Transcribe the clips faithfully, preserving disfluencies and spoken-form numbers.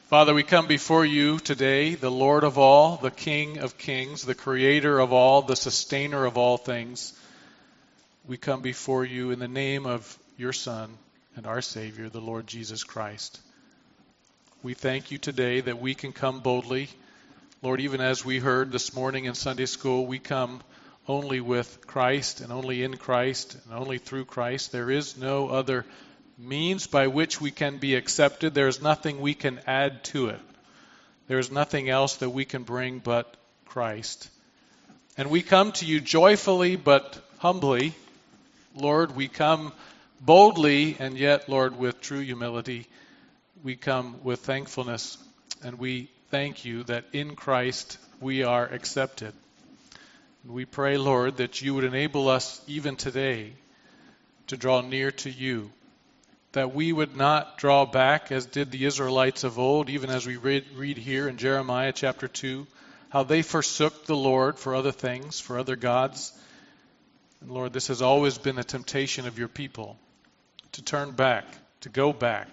Father, we come before you today, the Lord of all, the King of kings, the creator of all, the sustainer of all things. We come before you in the name of your Son and our Savior, the Lord Jesus Christ. We thank you today that we can come boldly. Lord, even as we heard this morning in Sunday school, we come only with Christ and only in Christ and only through Christ. There is no other means by which we can be accepted. There is nothing we can add to it. There is nothing else that we can bring but Christ. And we come to you joyfully but humbly. Lord, we come boldly and yet, Lord, with true humility. We come with thankfulness, and we thank you that in Christ we are accepted. We pray, Lord, that you would enable us even today to draw near to you, that we would not draw back as did the Israelites of old, even as we read, read here in Jeremiah chapter two, how they forsook the Lord for other things, for other gods. And Lord, this has always been a temptation of your people, to turn back, to go back,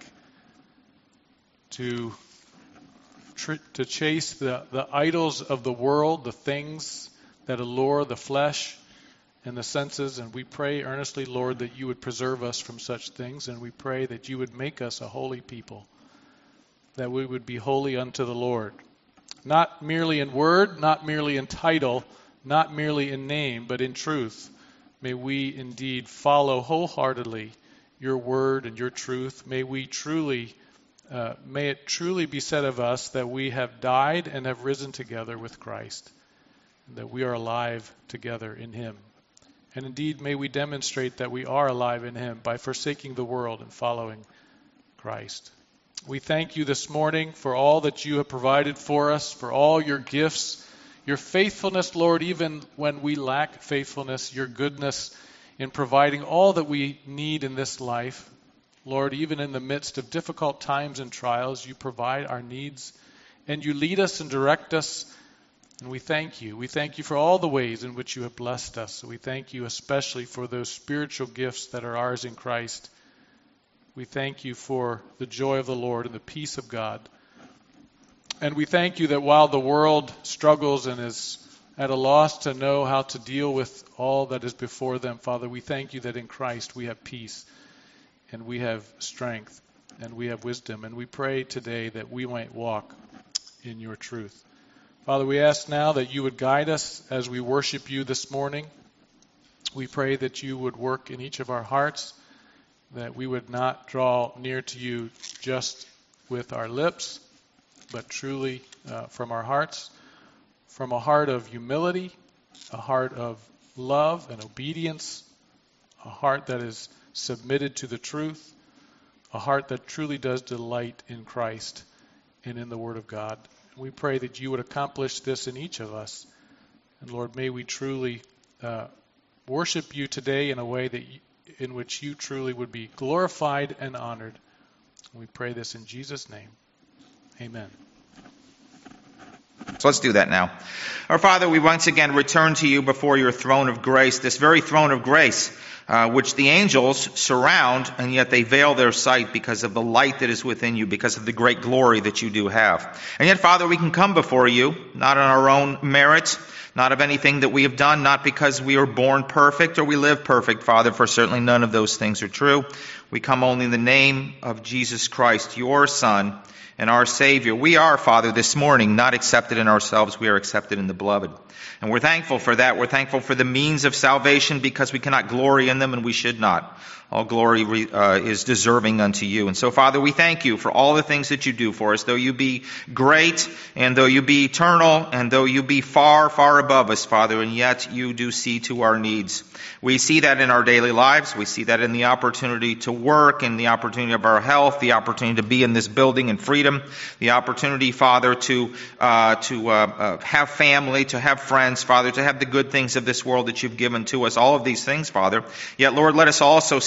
to, to chase the, the idols of the world, the things that allure the flesh and the senses. And we pray earnestly, Lord, that you would preserve us from such things, and we pray that you would make us a holy people, that we would be holy unto the Lord, not merely in word, not merely in title, not merely in name, but in truth. May we indeed follow wholeheartedly your word and your truth. May we truly, uh, may it truly be said of us that we have died and have risen together with Christ, and that we are alive together in him. And indeed, may we demonstrate that we are alive in him by forsaking the world and following Christ. We thank you this morning for all that you have provided for us, for all your gifts, your faithfulness, Lord, even when we lack faithfulness, your goodness in providing all that we need in this life. Lord, even in the midst of difficult times and trials, you provide our needs, and you lead us and direct us. And we thank you. We thank you for all the ways in which you have blessed us. We thank you especially for those spiritual gifts that are ours in Christ. We thank you for the joy of the Lord and the peace of God. And we thank you that while the world struggles and is at a loss to know how to deal with all that is before them, Father, we thank you that in Christ we have peace and we have strength and we have wisdom. And we pray today that we might walk in your truth. Father, we ask now that you would guide us as we worship you this morning. We pray that you would work in each of our hearts, that we would not draw near to you just with our lips, but truly uh, from our hearts, from a heart of humility, a heart of love and obedience, a heart that is submitted to the truth, a heart that truly does delight in Christ and in the Word of God. We pray that you would accomplish this in each of us. And Lord, may we truly uh, worship you today in a way that you, in which you truly would be glorified and honored. We pray this in Jesus' name. Amen. So let's do that now. Our Father, we once again return to you before your throne of grace, this very throne of grace, uh, which the angels surround, and yet they veil their sight because of the light that is within you, because of the great glory that you do have. And yet, Father, we can come before you, not on our own merit, not of anything that we have done, not because we are born perfect or we live perfect, Father, for certainly none of those things are true. We come only in the name of Jesus Christ, your Son, and our Savior. We are, Father, this morning not accepted in ourselves. We are accepted in the Beloved. And we're thankful for that. We're thankful for the means of salvation because we cannot glory in them, and we should not. All glory uh, is deserving unto you. And so, Father, we thank you for all the things that you do for us. Though you be great, and though you be eternal, and though you be far, far above us, Father, and yet you do see to our needs. We see that in our daily lives. We see that in the opportunity to work, in the opportunity of our health, the opportunity to be in this building in freedom, the opportunity, Father, to uh, to uh, uh, have family, to have friends, Father, to have the good things of this world that you've given to us. All of these things, Father. Yet, Lord, let us also stand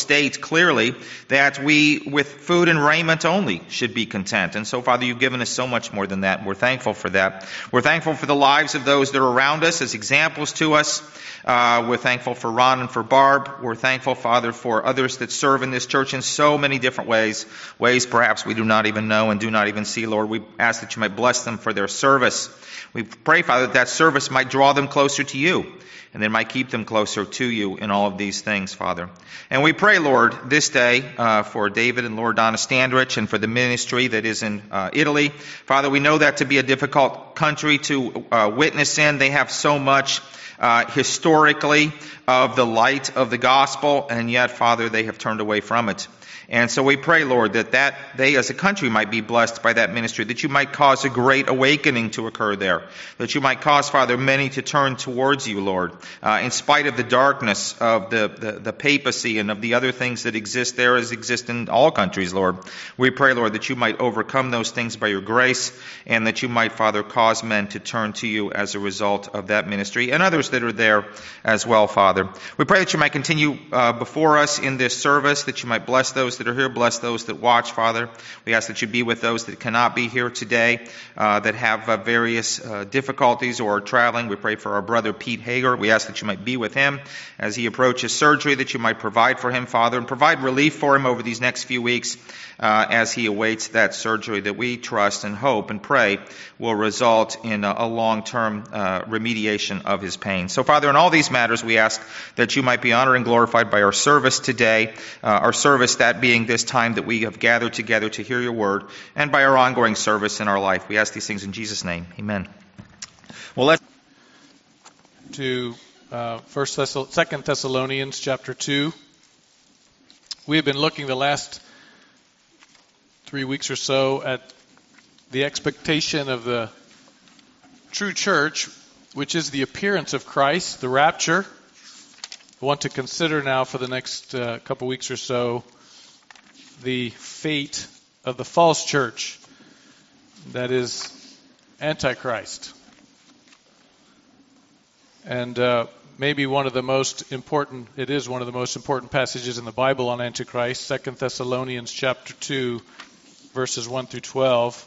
state clearly that we, with food and raiment only, should be content. And so, Father, you've given us so much more than that. We're thankful for that. We're thankful for the lives of those that are around us as examples to us. Uh, we're thankful for Ron and for Barb. We're thankful, Father, for others that serve in this church in so many different ways, ways perhaps we do not even know and do not even see, Lord. We ask that you might bless them for their service. We pray, Father, that that service might draw them closer to you, and that might keep them closer to you in all of these things, Father. And we pray, Lord, this day uh, for David and Lord Donna Standrich and for the ministry that is in uh, Italy. Father, we know that to be a difficult country to uh, witness in. They have so much uh, historically of the light of the gospel, and yet, Father, they have turned away from it. And so we pray, Lord, that, that they as a country might be blessed by that ministry, that you might cause a great awakening to occur there, that you might cause, Father, many to turn towards you, Lord, uh, in spite of the darkness of the, the, the papacy and of the other things that exist there as exist in all countries, Lord. We pray, Lord, that you might overcome those things by your grace, and that you might, Father, cause men to turn to you as a result of that ministry, and others that are there as well, Father. We pray that you might continue uh, before us in this service, that you might bless those that are here, bless those that watch, Father. We ask that you be with those that cannot be here today, uh, that have uh, various uh, difficulties or are traveling. We pray for our brother Pete Hager. We ask that you might be with him as he approaches surgery, that you might provide for him, Father, and provide relief for him over these next few weeks uh, as he awaits that surgery that we trust and hope and pray will result in a, a long-term uh, remediation of his pain. So, Father, in all these matters, we ask that you might be honored and glorified by our service today, uh, our service that being this time that we have gathered together to hear your word, and by our ongoing service in our life. We ask these things in Jesus' name. Amen. Well, let's to uh, First Thess- Second Thessalonians chapter two. We have been looking the last three weeks or so at the expectation of the true church, which is the appearance of Christ, the rapture. I want to consider now for the next uh, couple weeks or so the fate of the false church, that is Antichrist. And uh, maybe one of the most important, it is one of the most important passages in the Bible on Antichrist, Second Thessalonians chapter two, verses one through twelve.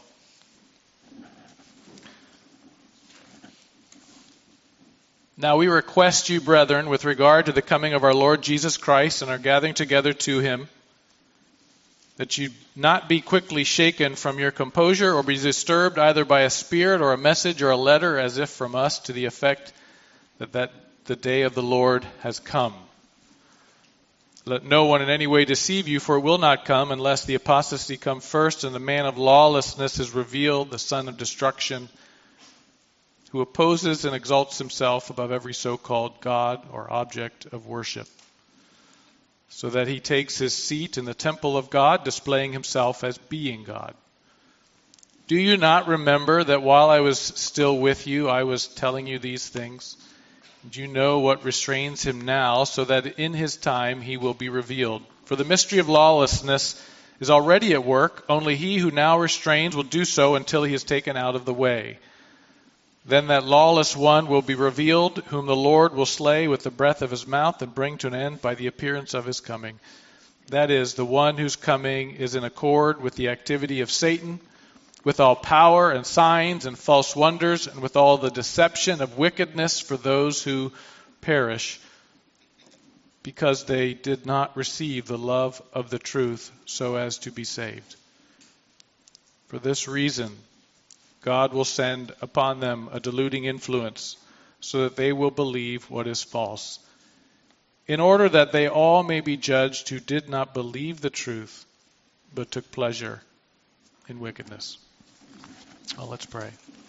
Now we request you, brethren, with regard to the coming of our Lord Jesus Christ and our gathering together to him, that you not be quickly shaken from your composure or be disturbed either by a spirit or a message or a letter as if from us, to the effect that, that the day of the Lord has come. Let no one in any way deceive you, for it will not come unless the apostasy come first and the man of lawlessness is revealed, the son of destruction, who opposes and exalts himself above every so-called God or object of worship, so that he takes his seat in the temple of God, displaying himself as being God. Do you not remember that while I was still with you, I was telling you these things? And you know what restrains him now, so that in his time he will be revealed. For the mystery of lawlessness is already at work, only he who now restrains will do so until he is taken out of the way. Then that lawless one will be revealed, whom the Lord will slay with the breath of his mouth and bring to an end by the appearance of his coming. That is, the one whose coming is in accord with the activity of Satan, with all power and signs and false wonders, and with all the deception of wickedness for those who perish, because they did not receive the love of the truth so as to be saved. For this reason, God will send upon them a deluding influence, so that they will believe what is false, in order that they all may be judged who did not believe the truth, but took pleasure in wickedness. Well, let's pray.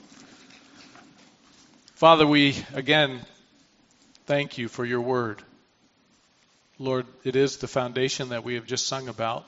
Father, we again thank you for your word. Lord, it is the foundation that we have just sung about.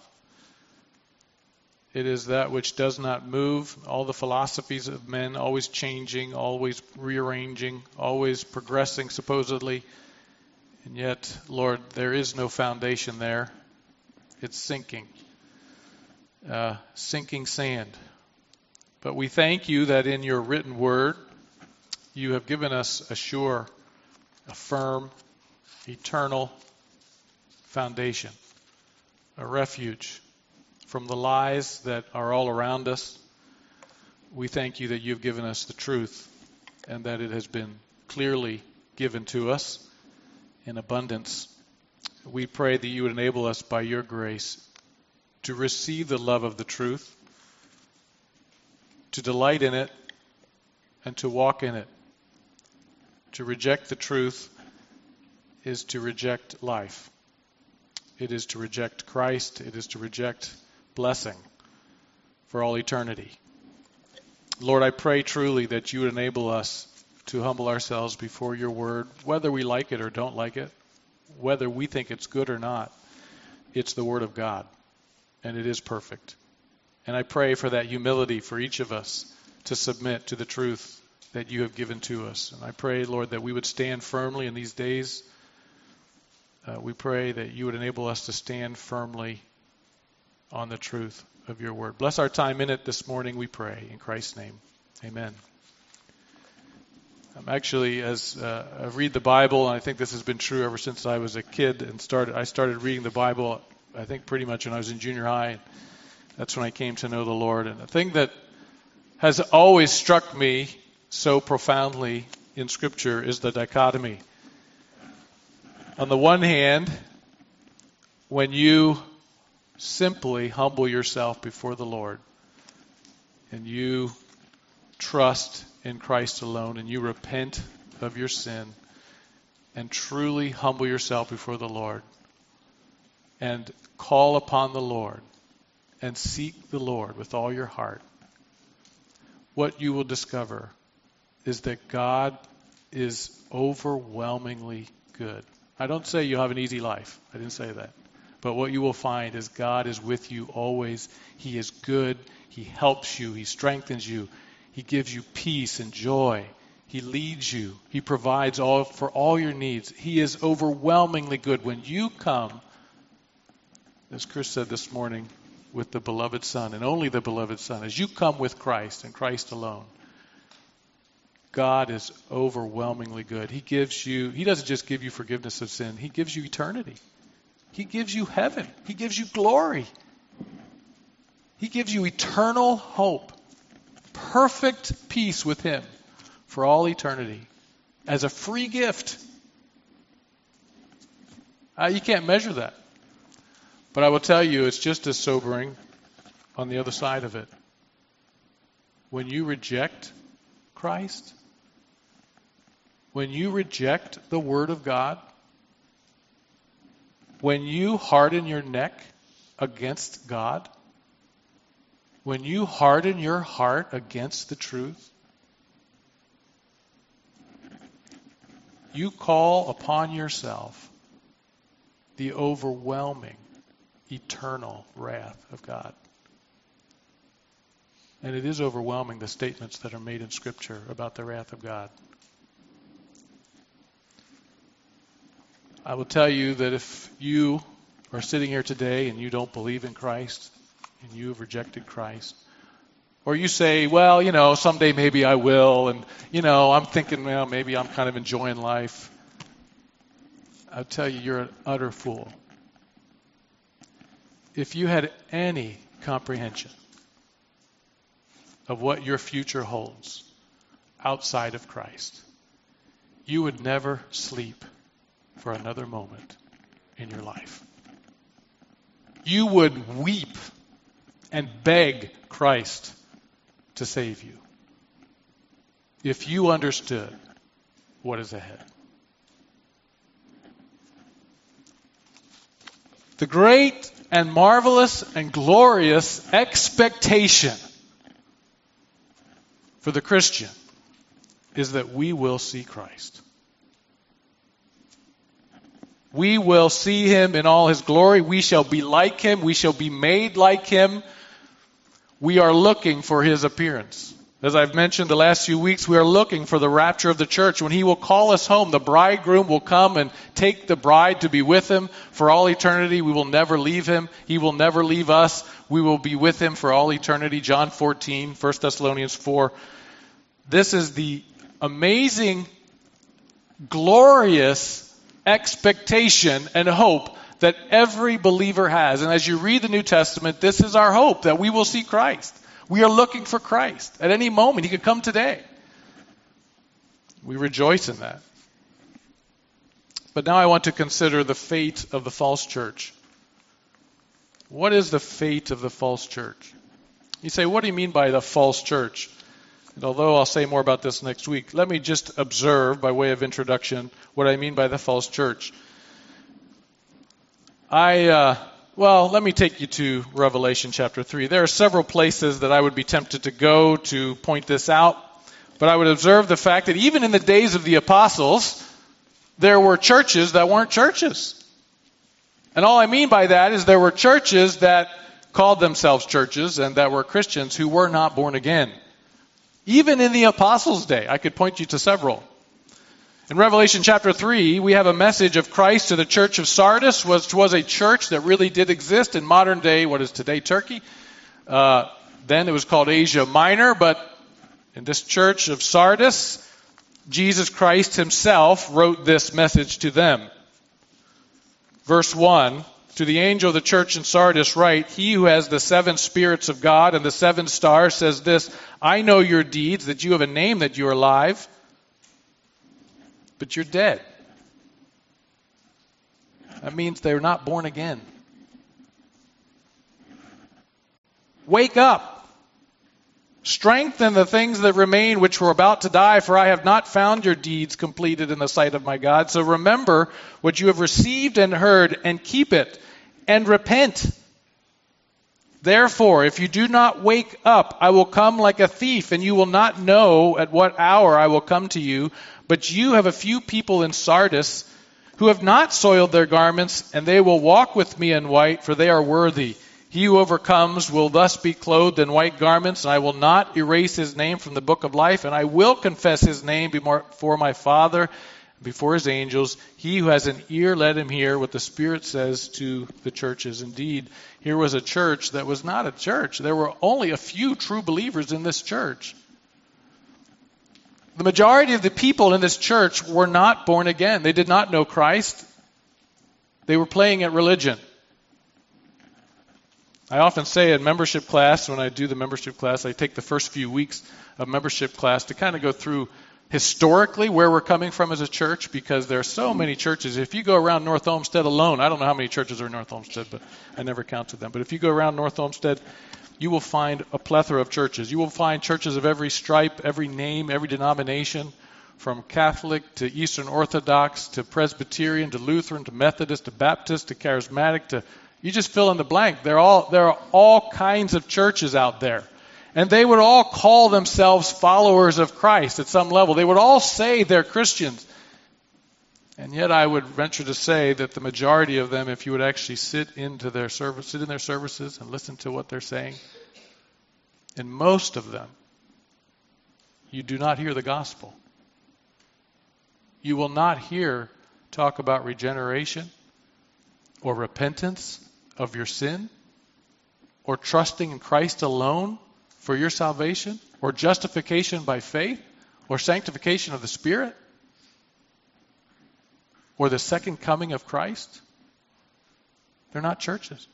It is that which does not move. All the philosophies of men always changing, always rearranging, always progressing supposedly. And yet, Lord, there is no foundation there. It's sinking. Uh, sinking sand. But we thank you that in your written word, you have given us a sure, a firm, eternal foundation. a refuge from the lies that are all around us. We thank you that you've given us the truth and that it has been clearly given to us in abundance. We pray that you would enable us by your grace to receive the love of the truth, to delight in it, and to walk in it. To reject the truth is to reject life. It is to reject Christ. It is to reject blessing for all eternity. Lord, I pray truly that you would enable us to humble ourselves before your word, whether we like it or don't like it, whether we think it's good or not. It's the word of God, and it is perfect. And I pray for that humility for each of us to submit to the truth that you have given to us. And I pray, Lord, that we would stand firmly in these days. Uh, we pray that you would enable us to stand firmly on the truth of your word. Bless our time in it this morning, we pray. In Christ's name, amen. I'm actually, as uh, I read the Bible, and I think this has been true ever since I was a kid and started. I started reading the Bible, I think pretty much when I was in junior high. That's when I came to know the Lord. And the thing that has always struck me so profoundly in Scripture is the dichotomy. On the one hand, when you simply humble yourself before the Lord and you trust in Christ alone and you repent of your sin and truly humble yourself before the Lord and call upon the Lord and seek the Lord with all your heart, what you will discover is that God is overwhelmingly good. I don't say you have an easy life. I didn't say that. But what you will find is God is with you always. He is good. He helps you. He strengthens you. He gives you peace and joy. He leads you. He provides all for all your needs. He is overwhelmingly good. When you come, as Chris said this morning, with the beloved Son, and only the beloved Son, as you come with Christ and Christ alone, God is overwhelmingly good. He gives you, He doesn't just give you forgiveness of sin. He gives you eternity. He gives you heaven. He gives you glory. He gives you eternal hope. Perfect peace with Him for all eternity as a free gift. Uh, you can't measure that. But I will tell you, it's just as sobering on the other side of it. When you reject Christ, when you reject the Word of God, when you harden your neck against God, when you harden your heart against the truth, you call upon yourself the overwhelming, eternal wrath of God. And it is overwhelming, the statements that are made in Scripture about the wrath of God. I will tell you that if you are sitting here today and you don't believe in Christ, and you have rejected Christ, or you say, well, you know, someday maybe I will, and, you know, I'm thinking, well, maybe I'm kind of enjoying life. I'll tell you, you're an utter fool. If you had any comprehension of what your future holds outside of Christ, you would never sleep for another moment in your life. You would weep and beg Christ to save you if you understood what is ahead. The great and marvelous and glorious expectation for the Christian is that we will see Christ. We will see Him in all His glory. We shall be like Him. We shall be made like Him. We are looking for His appearance. As I've mentioned the last few weeks, we are looking for the rapture of the church. When He will call us home, the bridegroom will come and take the bride to be with Him for all eternity. We will never leave Him. He will never leave us. We will be with Him for all eternity. John fourteen, First Thessalonians four. This is the amazing, glorious expectation and hope that every believer has. And as you read the New Testament, this is our hope, that we will see Christ. We are looking for Christ. At any moment, he could come today. We rejoice in that. But now I want to consider the fate of the false church. What is the fate of the false church? You say, what do you mean by the false church? And although I'll say more about this next week, let me just observe, by way of introduction, what I mean by the false church. I, uh, well, let me take you to Revelation chapter three. There are several places that I would be tempted to go to point this out, but I would observe the fact that even in the days of the apostles, there were churches that weren't churches. And all I mean by that is there were churches that called themselves churches and that were Christians who were not born again. Even in the apostles' day, I could point you to several. In Revelation chapter three, we have a message of Christ to the church of Sardis, which was a church that really did exist in modern day, what is today Turkey. Uh, then it was called Asia Minor, but in this church of Sardis, Jesus Christ himself wrote this message to them. Verse one, to the angel of the church in Sardis write, he who has the seven spirits of God and the seven stars says this, I know your deeds, that you have a name, that you are alive, but you're dead. That means they're not born again. Wake up. Strengthen the things that remain which were about to die, for I have not found your deeds completed in the sight of my God. So remember what you have received and heard, and keep it, and repent. Therefore, if you do not wake up, I will come like a thief, and you will not know at what hour I will come to you. But you have a few people in Sardis who have not soiled their garments, and they will walk with me in white, for they are worthy. He who overcomes will thus be clothed in white garments, and I will not erase his name from the book of life, and I will confess his name before my Father, before his angels. He who has an ear, let him hear what the Spirit says to the churches. Indeed, here was a church that was not a church. There were only a few true believers in this church. The majority of the people in this church were not born again. They did not know Christ. They were playing at religion. I often say in membership class, when I do the membership class, I take the first few weeks of membership class to kind of go through historically where we're coming from as a church, because there are so many churches. If you go around North Olmsted alone, I don't know how many churches are in North Olmsted, but I never counted them. But if you go around North Olmsted, you will find a plethora of churches. You will find churches of every stripe, every name, every denomination, from Catholic to Eastern Orthodox to Presbyterian to Lutheran to Methodist to Baptist to Charismatic to, you just fill in the blank. They're all, there are all kinds of churches out there. And they would all call themselves followers of Christ at some level. They would all say they're Christians. And yet I would venture to say that the majority of them, if you would actually sit into their service, sit in their services and listen to what they're saying, in most of them, you do not hear the gospel. You will not hear talk about regeneration or repentance of your sin or trusting in Christ alone for your salvation or justification by faith or sanctification of the Spirit or the second coming of Christ. They're not churches.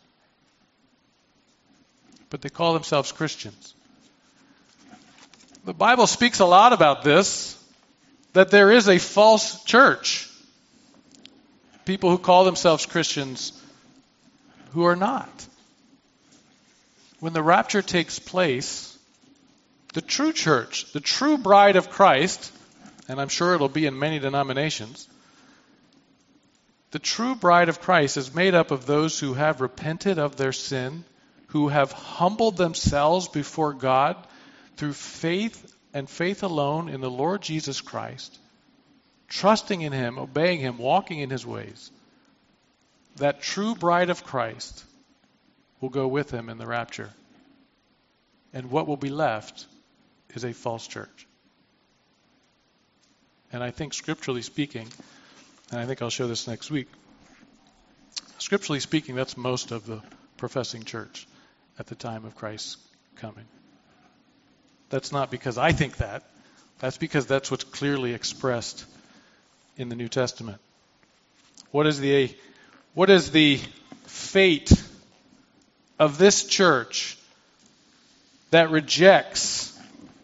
But they call themselves Christians. The Bible speaks a lot about this, that there is a false church. People who call themselves Christians who are not. When the rapture takes place, the true church, the true bride of Christ, and I'm sure it'll be in many denominations, the true bride of Christ is made up of those who have repented of their sin, who have humbled themselves before God through faith and faith alone in the Lord Jesus Christ, trusting in Him, obeying Him, walking in His ways. That true bride of Christ will go with Him in the rapture. And what will be left is a false church. And I think scripturally speaking, and I think I'll show this next week, scripturally speaking, that's most of the professing church at the time of Christ's coming. That's not because I think that. That's because that's what's clearly expressed in the New Testament. What is the What is the fate of this church that rejects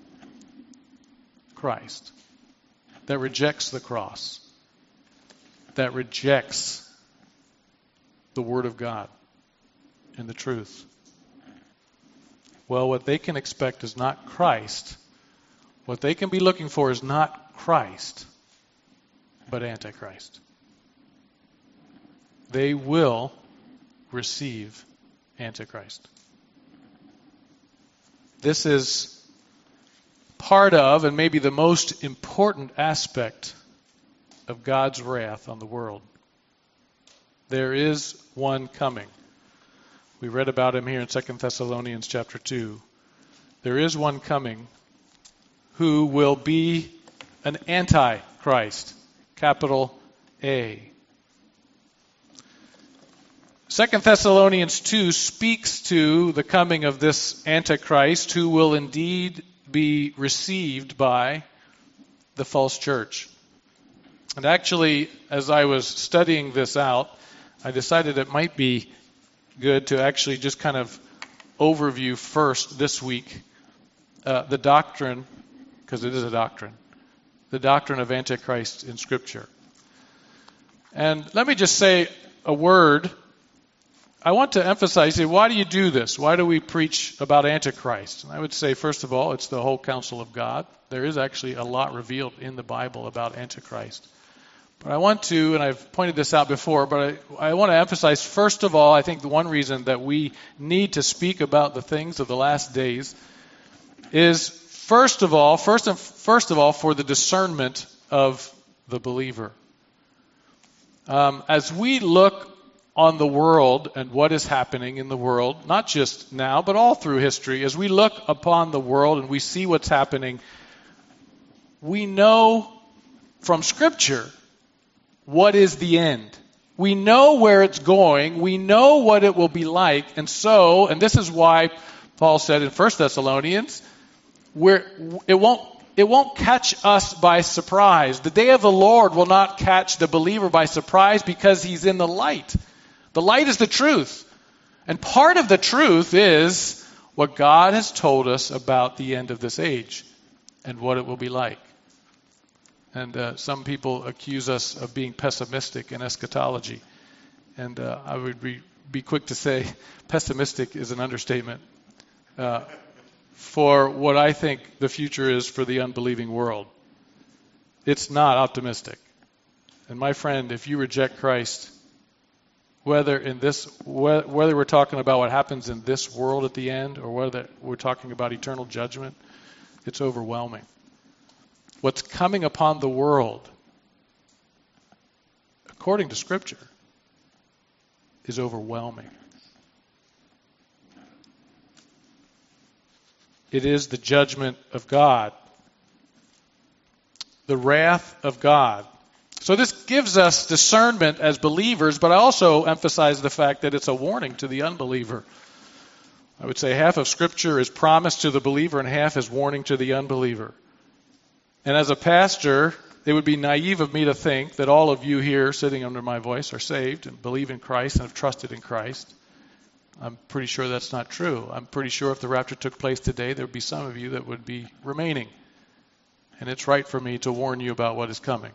Christ, that rejects the cross, that rejects the Word of God and the truth? Well, what they can expect is not Christ. What they can be looking for is not Christ, but Antichrist. They will receive Antichrist. This is part of, and maybe the most important aspect of God's wrath on the world. There is one coming. We read about him here in Second Thessalonians chapter two. There is one coming who will be an antichrist, capital A. Second Thessalonians two speaks to the coming of this antichrist who will indeed be received by the false church. And actually, as I was studying this out, I decided it might be good to actually just kind of overview first this week uh, the doctrine, because it is a doctrine, the doctrine of Antichrist in Scripture. And let me just say a word. I want to emphasize, say, why do you do this? Why do we preach about Antichrist? And I would say, first of all, it's the whole counsel of God. There is actually a lot revealed in the Bible about Antichrist. But I want to, and I've pointed this out before, but I, I want to emphasize, first of all, I think the one reason that we need to speak about the things of the last days is, first of all, first and first of all, for the discernment of the believer. Um, as we look on the world and what is happening in the world, not just now, but all through history, as we look upon the world and we see what's happening, we know from Scripture what is the end. We know where it's going. We know what it will be like. And so, and this is why Paul said in First Thessalonians, where it won't it won't catch us by surprise. The day of the Lord will not catch the believer by surprise because he's in the light. The light is the truth. And part of the truth is what God has told us about the end of this age and what it will be like. And uh, some people accuse us of being pessimistic in eschatology. And uh, I would be, be quick to say pessimistic is an understatement uh, for what I think the future is for the unbelieving world. It's not optimistic. And my friend, if you reject Christ, whether in this, whether we're talking about what happens in this world at the end or whether we're talking about eternal judgment, it's overwhelming. What's coming upon the world, according to Scripture, is overwhelming. It is the judgment of God, the wrath of God. So this gives us discernment as believers, but I also emphasize the fact that it's a warning to the unbeliever. I would say half of Scripture is promise to the believer and half is warning to the unbeliever. And as a pastor, it would be naive of me to think that all of you here sitting under my voice are saved and believe in Christ and have trusted in Christ. I'm pretty sure that's not true. I'm pretty sure if the rapture took place today, there would be some of you that would be remaining. And it's right for me to warn you about what is coming.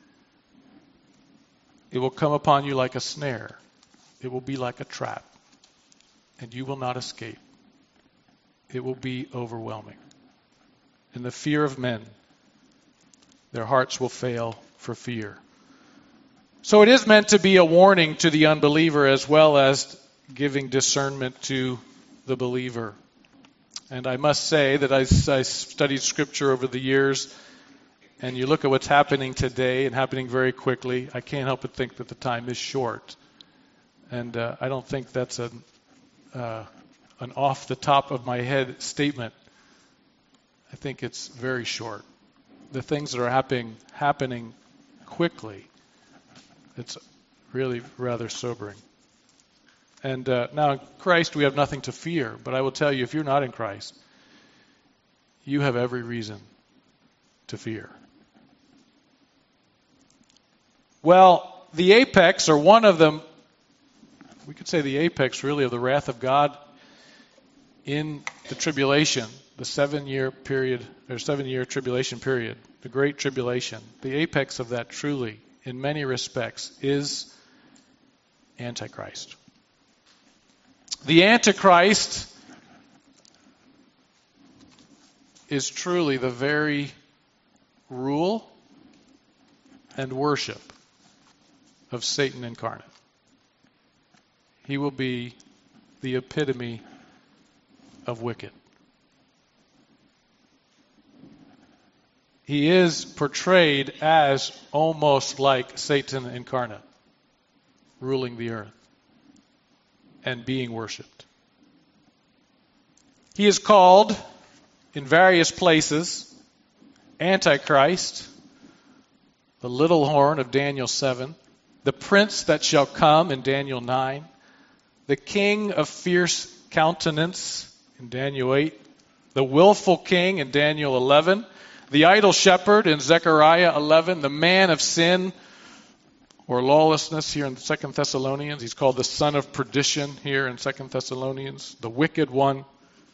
It will come upon you like a snare. It will be like a trap. And you will not escape. It will be overwhelming. In the fear of men, their hearts will fail for fear. So it is meant to be a warning to the unbeliever as well as giving discernment to the believer. And I must say that as I studied Scripture over the years, and you look at what's happening today and happening very quickly, I can't help but think that the time is short. And uh, I don't think that's an, uh, an off the top of my head statement. I think it's very short. The things that are happening happening quickly, it's really rather sobering. And uh, now in Christ we have nothing to fear, but I will tell you, if you're not in Christ, you have every reason to fear. Well, the apex, or one of the we could say the apex really of the wrath of God in the tribulation, the seven-year period, or seven-year tribulation period, the Great Tribulation. The apex of that truly, in many respects, is Antichrist. The Antichrist is truly the very rule and worship of Satan incarnate. He will be the epitome of wicked. He is portrayed as almost like Satan incarnate, ruling the earth and being worshipped. He is called in various places Antichrist, the little horn of Daniel seven, the prince that shall come in Daniel nine, the king of fierce countenance in Daniel eight, the willful king in Daniel eleven, the idle shepherd in Zechariah eleven, the man of sin or lawlessness here in Second Thessalonians. He's called the son of perdition here in Second Thessalonians, the wicked one.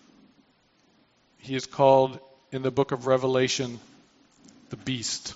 He is called in the book of Revelation the beast.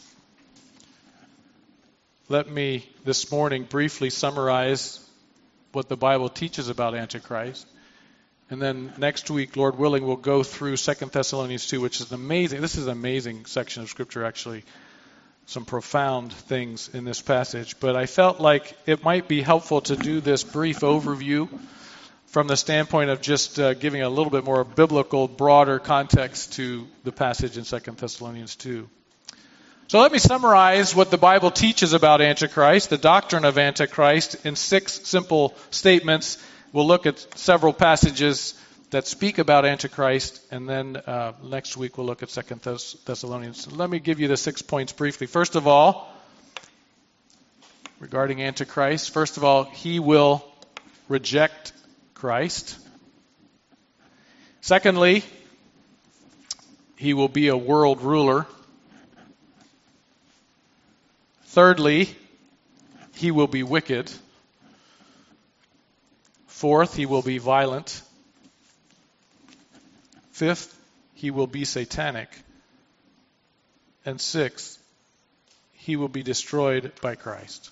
Let me this morning briefly summarize what the Bible teaches about Antichrist. And then next week, Lord willing, we'll go through Second Thessalonians two, which is an amazing, this is an amazing section of Scripture, actually. Some profound things in this passage. But I felt like it might be helpful to do this brief overview from the standpoint of just uh, giving a little bit more biblical, broader context to the passage in Second Thessalonians two. So let me summarize what the Bible teaches about Antichrist, the doctrine of Antichrist, in six simple statements. We'll look at several passages that speak about Antichrist, and then uh, next week we'll look at Second Thess- Thessalonians. Let me give you the six points briefly. First of all, regarding Antichrist, first of all, he will reject Christ. Secondly, he will be a world ruler. Thirdly, he will be wicked. Fourth, he will be violent. Fifth, he will be satanic. And sixth, he will be destroyed by Christ.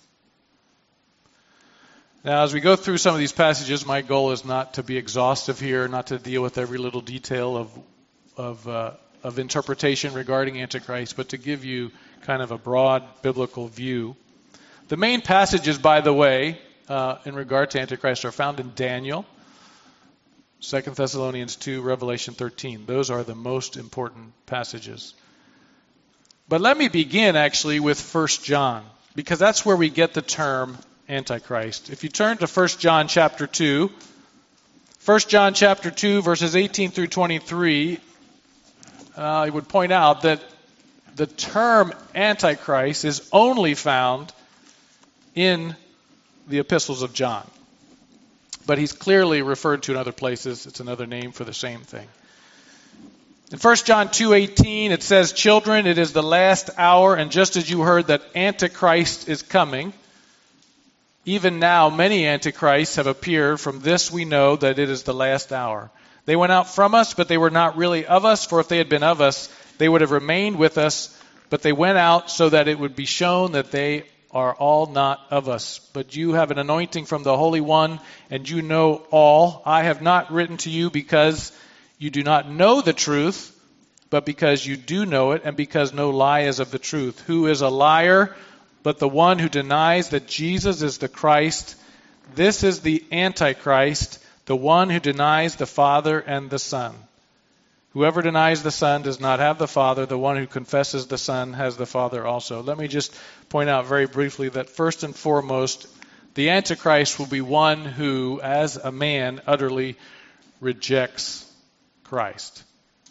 Now, as we go through some of these passages, my goal is not to be exhaustive here, not to deal with every little detail of of, uh, of interpretation regarding Antichrist, but to give you kind of a broad biblical view. The main passages, by the way, uh, in regard to Antichrist are found in Daniel, Second Thessalonians two, Revelation thirteen. Those are the most important passages. But let me begin actually with First John, because that's where we get the term Antichrist. If you turn to First John chapter two, First John chapter two, verses eighteen through twenty-three, uh, I would point out that the term Antichrist is only found in the epistles of John. But he's clearly referred to in other places. It's another name for the same thing. In First John two eighteen, it says, "Children, it is the last hour, and just as you heard that Antichrist is coming, even now many Antichrists have appeared. From this we know that it is the last hour. They went out from us, but they were not really of us, for if they had been of us, they would have remained with us. But they went out so that it would be shown that they are all not of us. But you have an anointing from the Holy One, and you know all. I have not written to you because you do not know the truth, but because you do know it, and because no lie is of the truth. Who is a liar but the one who denies that Jesus is the Christ? This is the Antichrist, the one who denies the Father and the Son. Whoever denies the Son does not have the Father. The one who confesses the Son has the Father also." Let me just point out very briefly that first and foremost, the Antichrist will be one who, as a man, utterly rejects Christ.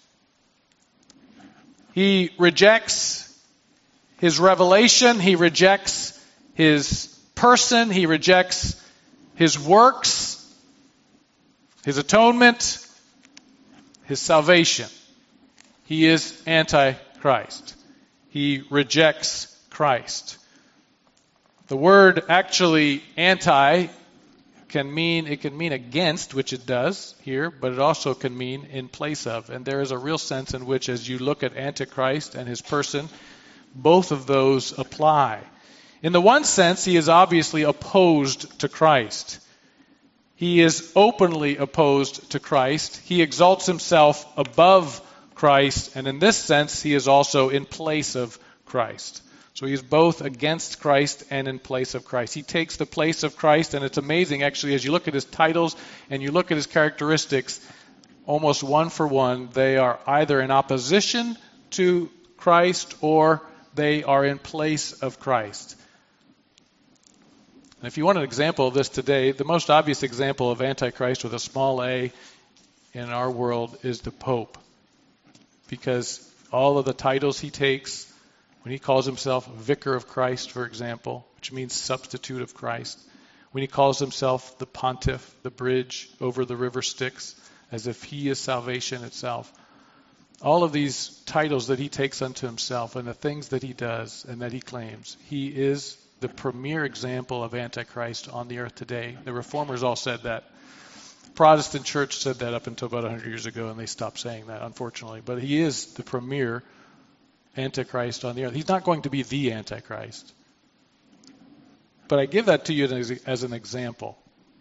He rejects his revelation. He rejects his person. He rejects his works, his atonement, his salvation. He is Antichrist. He rejects Christ. The word actually anti can mean, it can mean against, which it does here, but it also can mean in place of. And there is a real sense in which, as you look at Antichrist and his person, both of those apply. In the one sense, he is obviously opposed to Christ. He is openly opposed to Christ. He exalts himself above Christ, and in this sense, he is also in place of Christ. So he is both against Christ and in place of Christ. He takes the place of Christ, and it's amazing, actually, as you look at his titles and you look at his characteristics, almost one for one, they are either in opposition to Christ or they are in place of Christ. And if you want an example of this today, the most obvious example of Antichrist with a small a in our world is the Pope. Because all of the titles he takes, when he calls himself Vicar of Christ, for example, which means substitute of Christ, when he calls himself the Pontiff, the bridge over the river Styx, as if he is salvation itself, all of these titles that he takes unto himself and the things that he does and that he claims, he is the premier example of Antichrist on the earth today. The Reformers all said that. The Protestant church said that up until about one hundred years ago, and they stopped saying that, unfortunately. But he is the premier Antichrist on the earth. He's not going to be the Antichrist. But I give that to you as, as an example.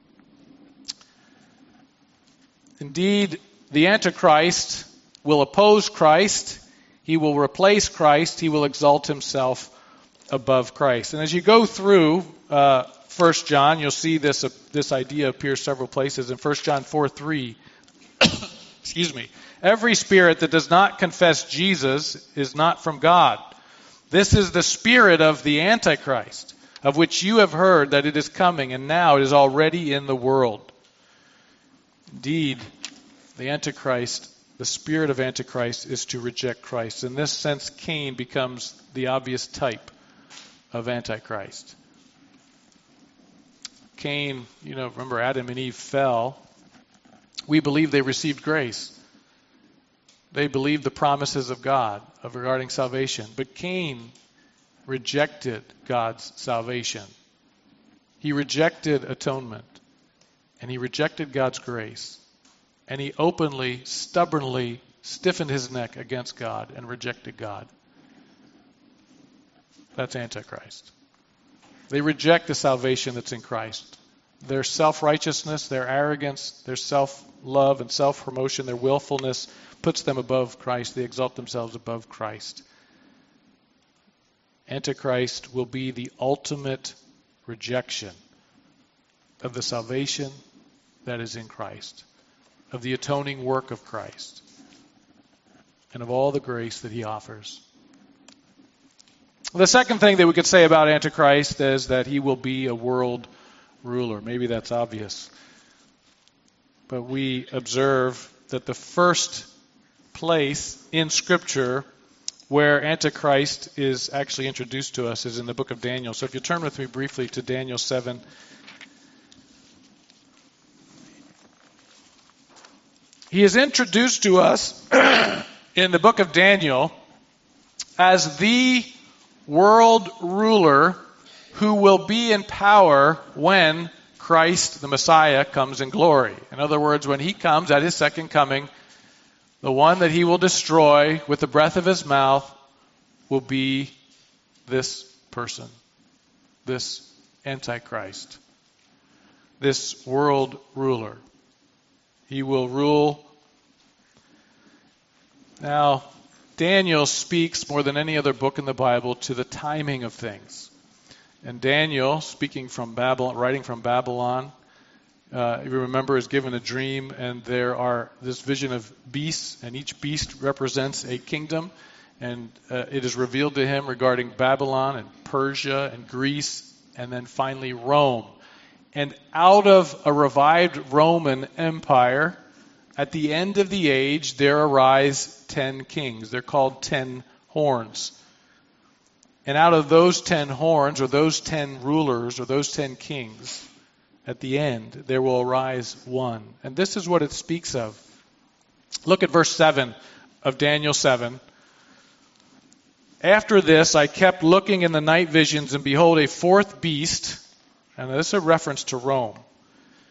Indeed, the Antichrist will oppose Christ. He will replace Christ. He will exalt himself above Christ. And as you go through uh, First John, you'll see this uh, this idea appear several places. In First John four three, excuse me, every spirit that does not confess Jesus is not from God. This is the spirit of the Antichrist, of which you have heard that it is coming, and now it is already in the world. Indeed, the Antichrist, the spirit of Antichrist, is to reject Christ. In this sense, Cain becomes the obvious type of Antichrist. Cain, you know, remember Adam and Eve fell. We believe they received grace. They believed the promises of God of regarding salvation. But Cain rejected God's salvation. He rejected atonement. And he rejected God's grace. And he openly, stubbornly stiffened his neck against God and rejected God. That's Antichrist. They reject the salvation that's in Christ. Their self-righteousness, their arrogance, their self-love and self-promotion, their willfulness puts them above Christ. They exalt themselves above Christ. Antichrist will be the ultimate rejection of the salvation that is in Christ, of the atoning work of Christ, and of all the grace that he offers. The second thing that we could say about Antichrist is that he will be a world ruler. Maybe that's obvious. But we observe that the first place in Scripture where Antichrist is actually introduced to us is in the book of Daniel. So if you turn with me briefly to Daniel seven. He is introduced to us in the book of Daniel as the world ruler who will be in power when Christ, the Messiah, comes in glory. In other words, when he comes at his second coming, the one that he will destroy with the breath of his mouth will be this person, this Antichrist, this world ruler. He will rule. Now, Daniel speaks more than any other book in the Bible to the timing of things. And Daniel, speaking from Babylon, writing from Babylon, uh, you remember, is given a dream, and there are this vision of beasts, and each beast represents a kingdom, and uh, it is revealed to him regarding Babylon and Persia and Greece, and then finally Rome. And out of a revived Roman Empire, at the end of the age, there arise ten kings. They're called ten horns. And out of those ten horns, or those ten rulers, or those ten kings, at the end, there will arise one. And this is what it speaks of. Look at verse seven of Daniel seven. After this, I kept looking in the night visions, and behold, a fourth beast, and this is a reference to Rome,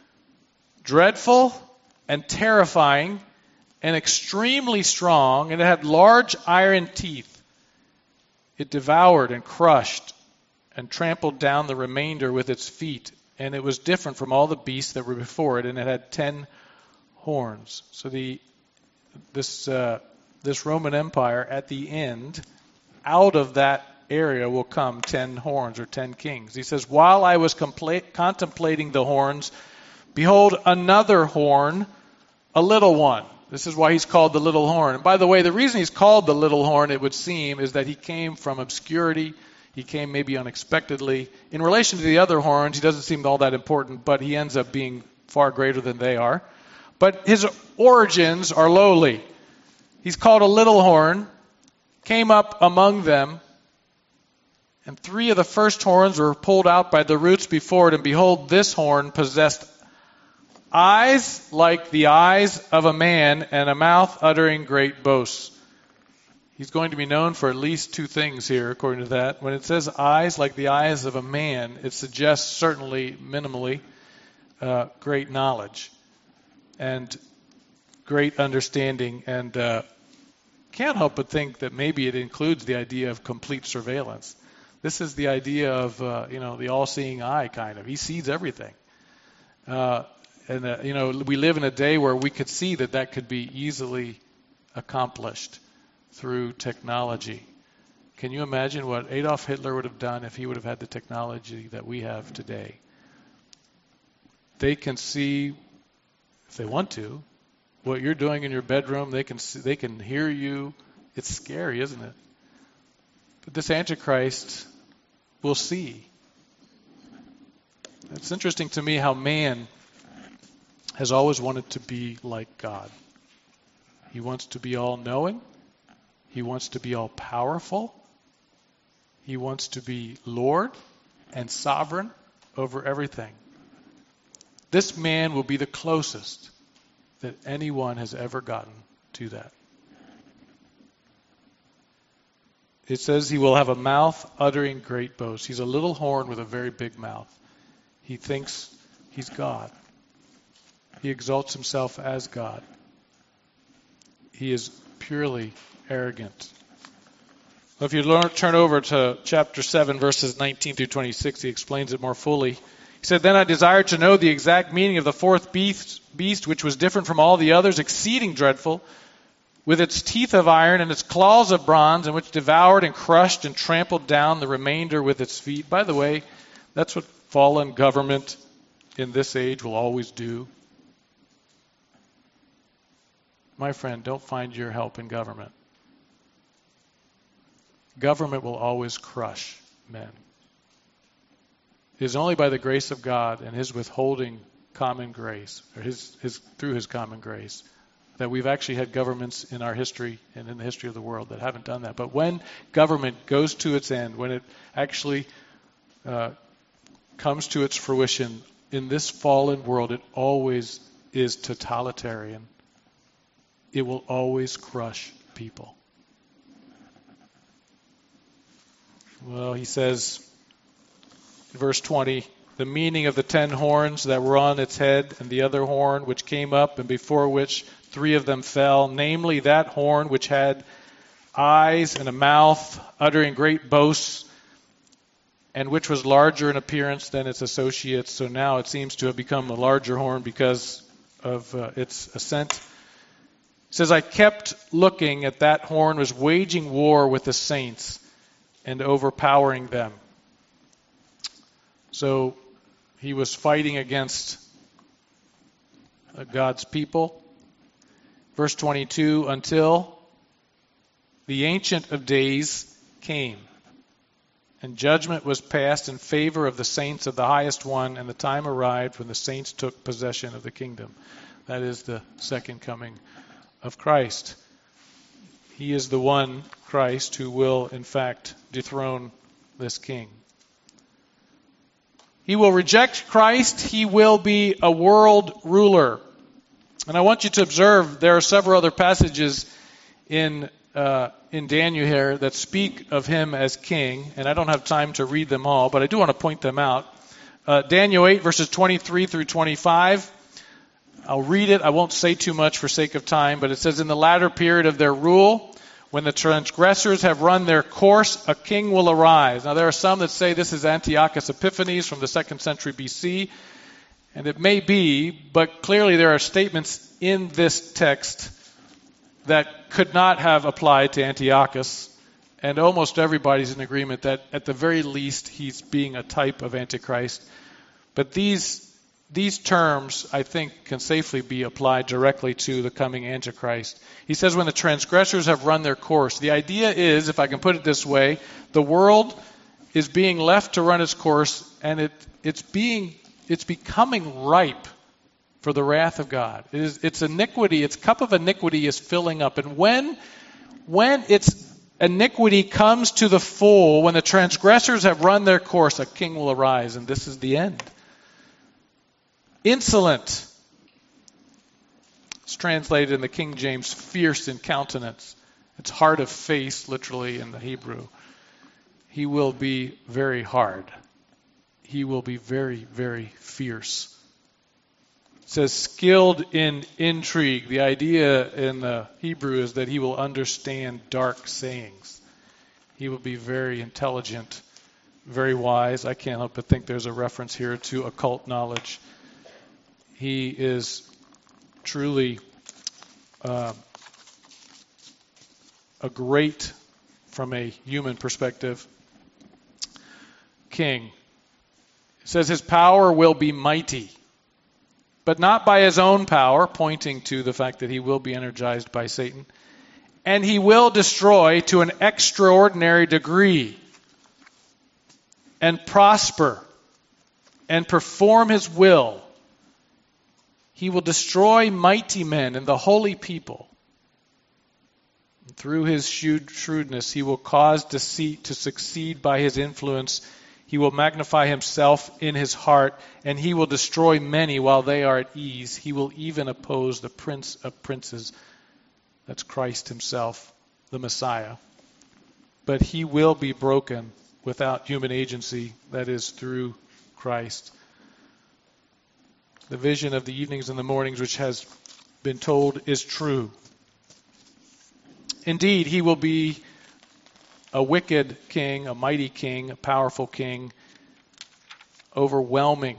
dreadful and terrifying and extremely strong, and it had large iron teeth. It devoured and crushed and trampled down the remainder with its feet, and it was different from all the beasts that were before it, and it had ten horns. So the this uh, this Roman Empire, at the end, out of that area will come ten horns or ten kings. He says, while I was compla- contemplating the horns, behold, another horn, a little one. This is why he's called the little horn. And by the way, the reason he's called the little horn, it would seem, is that he came from obscurity. He came maybe unexpectedly. In relation to the other horns, he doesn't seem all that important, but he ends up being far greater than they are. But his origins are lowly. He's called a little horn, came up among them, and three of the first horns were pulled out by the roots before it, and behold, this horn possessed eyes like the eyes of a man, and a mouth uttering great boasts. He's going to be known for at least two things here, according to that. When it says eyes like the eyes of a man, it suggests certainly, minimally, uh, great knowledge and great understanding, and uh, can't help but think that maybe it includes the idea of complete surveillance. This is the idea of, uh, you know, the all-seeing eye, kind of. He sees everything. Uh, and, uh, you know, we live in a day where we could see that that could be easily accomplished through technology. Can you imagine what Adolf Hitler would have done if he would have had the technology that we have today? They can see, if they want to, what you're doing in your bedroom. They can see, they can hear you. It's scary, isn't it? But this Antichrist will see. It's interesting to me how man has always wanted to be like God. He wants to be all-knowing. He wants to be all-powerful. He wants to be Lord and sovereign over everything. This man will be the closest that anyone has ever gotten to that. It says he will have a mouth uttering great boasts. He's a little horn with a very big mouth. He thinks he's God. He exalts himself as God. He is purely arrogant. Well, if you learn, turn over to chapter seven, verses nineteen through twenty-six, he explains it more fully. He said, then I desired to know the exact meaning of the fourth beast, beast, which was different from all the others, exceeding dreadful, with its teeth of iron and its claws of bronze, and which devoured and crushed and trampled down the remainder with its feet. By the way, that's what fallen government in this age will always do. My friend, don't find your help in government. Government will always crush men. It is only by the grace of God and his withholding common grace, or his, his through his common grace, that we've actually had governments in our history and in the history of the world that haven't done that. But when government goes to its end, when it actually uh, comes to its fruition in this fallen world, it always is totalitarian. It will always crush people. Well, he says, in verse twenty, the meaning of the ten horns that were on its head, and the other horn which came up, and before which three of them fell, namely that horn which had eyes and a mouth, uttering great boasts, and which was larger in appearance than its associates. So now it seems to have become a larger horn because of uh, its ascent. It says, I kept looking at that horn was waging war with the saints and overpowering them. So he was fighting against God's people. Verse twenty-two, until the Ancient of Days came, and judgment was passed in favor of the saints of the highest one, and the time arrived when the saints took possession of the kingdom. That is the second coming of Christ. He is the one, Christ, who will, in fact, dethrone this king. He will reject Christ. He will be a world ruler. And I want you to observe there are several other passages in uh, in Daniel here that speak of him as king. And I don't have time to read them all, but I do want to point them out. Uh, Daniel eight, verses twenty-three through twenty-five. I'll read it. I won't say too much for sake of time, but it says, in the latter period of their rule, when the transgressors have run their course, a king will arise. Now, there are some that say this is Antiochus Epiphanes from the second century B C, and it may be, but clearly there are statements in this text that could not have applied to Antiochus, and almost everybody's in agreement that at the very least he's being a type of Antichrist. But these these terms, I think, can safely be applied directly to the coming Antichrist. He says, when the transgressors have run their course. The idea is, if I can put it this way, the world is being left to run its course, and it it's being it's becoming ripe for the wrath of God. It is its iniquity, its cup of iniquity is filling up. And when when its iniquity comes to the full, when the transgressors have run their course, a king will arise, and this is the end. Insolent. It's translated in the King James, fierce in countenance. It's hard of face, literally, in the Hebrew. He will be very hard. He will be very, very fierce. It says, skilled in intrigue. The idea in the Hebrew is that he will understand dark sayings. He will be very intelligent, very wise. I can't help but think there's a reference here to occult knowledge. He is truly uh, a great, from a human perspective, king. It says his power will be mighty, but not by his own power, pointing to the fact that he will be energized by Satan. And he will destroy to an extraordinary degree and prosper and perform his will. He will destroy mighty men and the holy people. And through his shrewdness, he will cause deceit to succeed by his influence. He will magnify himself in his heart, and he will destroy many while they are at ease. He will even oppose the Prince of Princes. That's Christ himself, the Messiah. But he will be broken without human agency, that is, through Christ. The vision of the evenings and the mornings which has been told is true. Indeed, he will be a wicked king, a mighty king, a powerful king, overwhelming.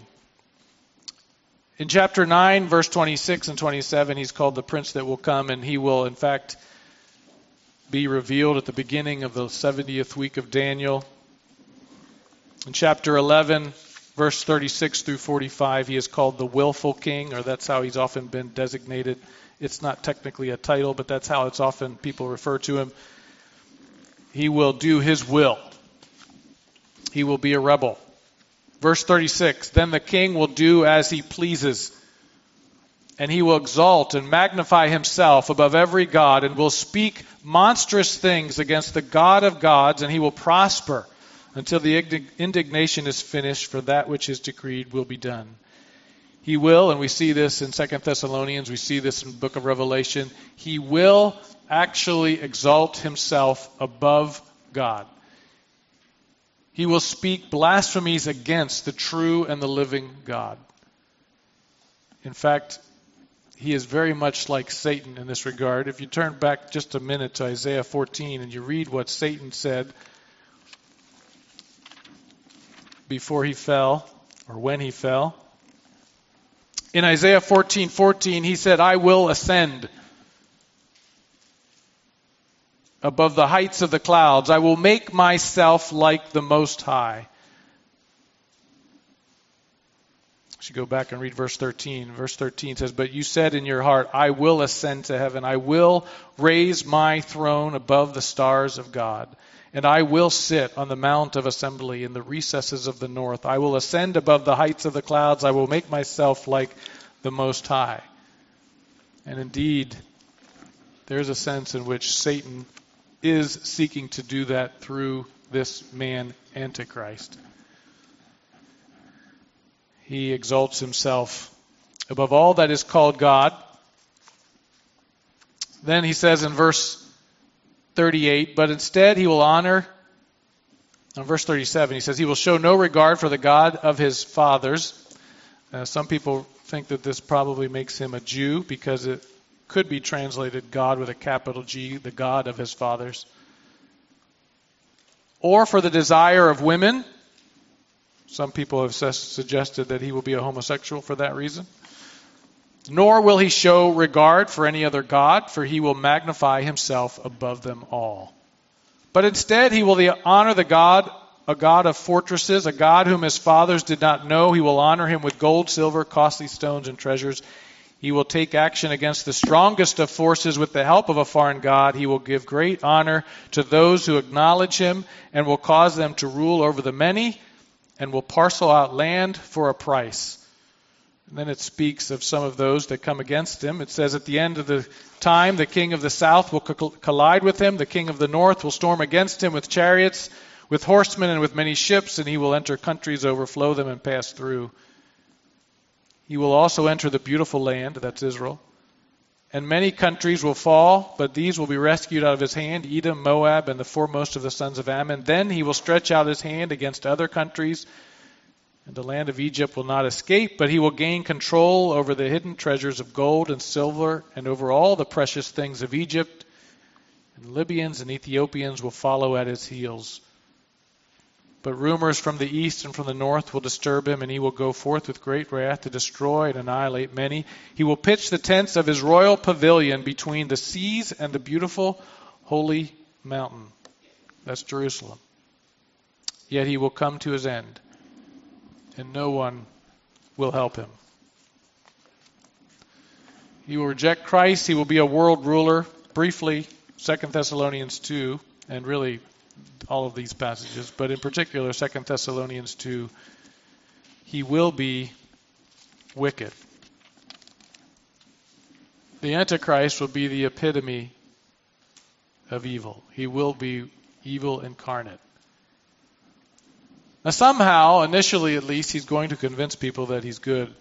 In chapter nine, verse twenty-six and twenty-seven, he's called the prince that will come, and he will, in fact, be revealed at the beginning of the seventieth week of Daniel. In chapter eleven, verse thirty-six through forty-five, he is called the willful king, or that's how he's often been designated. It's not technically a title, but that's how it's often people refer to him. He will do his will. He will be a rebel. Verse thirty-six, then the king will do as he pleases, and he will exalt and magnify himself above every god, and will speak monstrous things against the God of gods, and he will prosper until the indignation is finished, for that which is decreed will be done. He will, and we see this in Second Thessalonians, we see this in the book of Revelation, he will actually exalt himself above God. He will speak blasphemies against the true and the living God. In fact, he is very much like Satan in this regard. If you turn back just a minute to Isaiah fourteen and you read what Satan said before he fell, or when he fell. In Isaiah fourteen fourteen, he said, I will ascend above the heights of the clouds. I will make myself like the Most High. I should go back and read verse thirteen. Verse thirteen says, but you said in your heart, I will ascend to heaven. I will raise my throne above the stars of God. And I will sit on the mount of assembly in the recesses of the north. I will ascend above the heights of the clouds. I will make myself like the Most High. And indeed, there's a sense in which Satan is seeking to do that through this man, Antichrist. He exalts himself above all that is called God. Then he says in verse thirty-eight, but instead he will honor, in verse thirty-seven, he says, he will show no regard for the God of his fathers. Uh, some people think that this probably makes him a Jew because it could be translated God with a capital G, the God of his fathers. Or for the desire of women. Some people have su- suggested that he will be a homosexual for that reason. Nor will he show regard for any other god, for he will magnify himself above them all. But instead he will honor the God, a God of fortresses, a God whom his fathers did not know. He will honor him with gold, silver, costly stones, and treasures. He will take action against the strongest of forces with the help of a foreign god. He will give great honor to those who acknowledge him and will cause them to rule over the many and will parcel out land for a price. And then it speaks of some of those that come against him. It says, at the end of the time, the king of the south will co- collide with him. The king of the north will storm against him with chariots, with horsemen, and with many ships, and he will enter countries, overflow them, and pass through. He will also enter the beautiful land, that's Israel. And many countries will fall, but these will be rescued out of his hand, Edom, Moab, and the foremost of the sons of Ammon. Then he will stretch out his hand against other countries, and the land of Egypt will not escape, but he will gain control over the hidden treasures of gold and silver, and over all the precious things of Egypt. And Libyans and Ethiopians will follow at his heels. But rumors from the east and from the north will disturb him, and he will go forth with great wrath to destroy and annihilate many. He will pitch the tents of his royal pavilion between the seas and the beautiful holy mountain. That's Jerusalem. Yet he will come to his end, and no one will help him. He will reject Christ. He will be a world ruler. Briefly, Second Thessalonians two, and really all of these passages, but in particular Second Thessalonians two, he will be wicked. The Antichrist will be the epitome of evil. He will be evil incarnate. Now somehow, initially at least, he's going to convince people that he's good.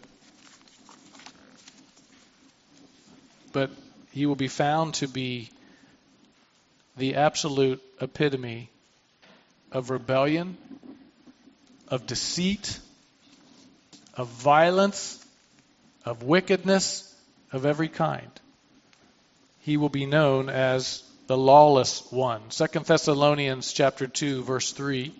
But he will be found to be the absolute epitome of rebellion, of deceit, of violence, of wickedness, of every kind. He will be known as the lawless one. Second Thessalonians chapter two, verse three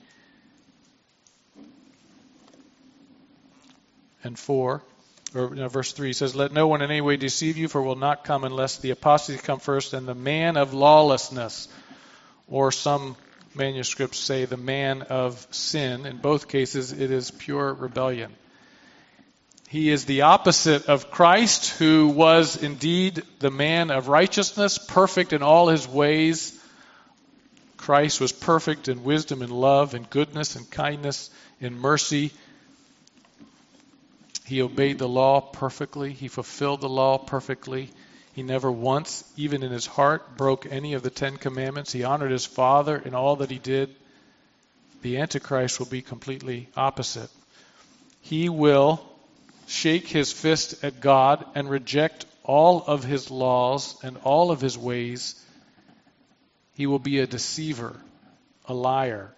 and four. Or no, verse three says, let no one in any way deceive you, for will not come unless the apostasy come first, and the man of lawlessness, or some manuscripts say the man of sin. In both cases, it is pure rebellion. He is the opposite of Christ, who was indeed the man of righteousness, perfect in all his ways. Christ was perfect in wisdom and love and goodness and kindness and mercy. He obeyed the law perfectly. He fulfilled the law perfectly. He never once, even in his heart, broke any of the Ten Commandments. He honored his Father in all that he did. The Antichrist will be completely opposite. He will shake his fist at God and reject all of his laws and all of his ways. He will be a deceiver, a liar.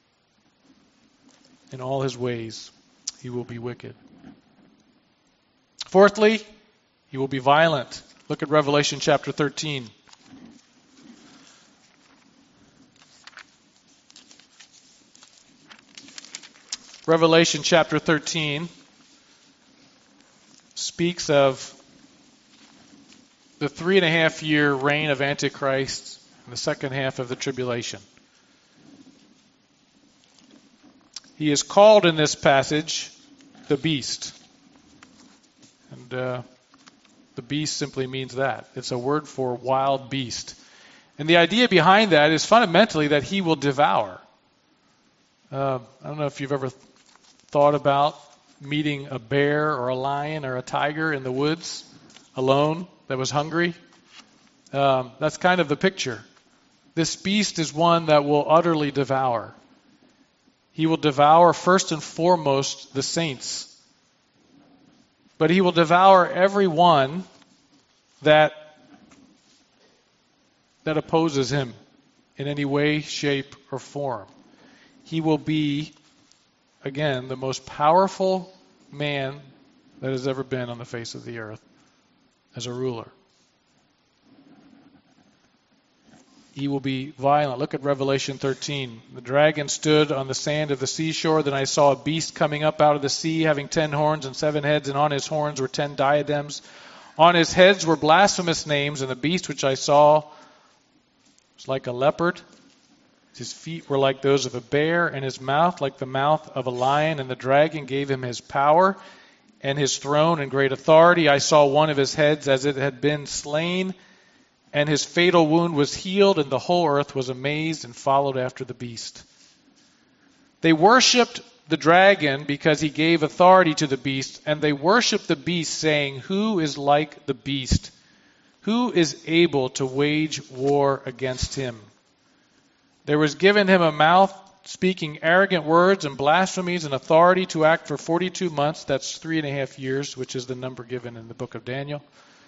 In all his ways, he will be wicked. Fourthly, he will be violent. Look at Revelation chapter thirteen. Revelation chapter thirteen speaks of the three and a half year reign of Antichrist and the second half of the tribulation. He is called in this passage the beast. And uh, the beast simply means that. It's a word for wild beast. And the idea behind that is fundamentally that he will devour. Uh, I don't know if you've ever thought about meeting a bear or a lion or a tiger in the woods alone that was hungry. Um, that's kind of the picture. This beast is one that will utterly devour. He will devour first and foremost the saints. But he will devour everyone that that opposes him in any way, shape, or form. He will be, again, the most powerful man that has ever been on the face of the earth as a ruler. He will be violent. Look at Revelation thirteen. The dragon stood on the sand of the seashore. Then I saw a beast coming up out of the sea, having ten horns and seven heads, and on his horns were ten diadems. On his heads were blasphemous names, and the beast which I saw was like a leopard. His feet were like those of a bear, and his mouth like the mouth of a lion. And the dragon gave him his power and his throne and great authority. I saw one of his heads as it had been slain, and his fatal wound was healed, and the whole earth was amazed and followed after the beast. They worshipped the dragon because he gave authority to the beast, and they worshipped the beast, saying, "Who is like the beast? Who is able to wage war against him?" There was given him a mouth speaking arrogant words and blasphemies, and authority to act for forty-two months. That's three and a half years, which is the number given in the book of Daniel.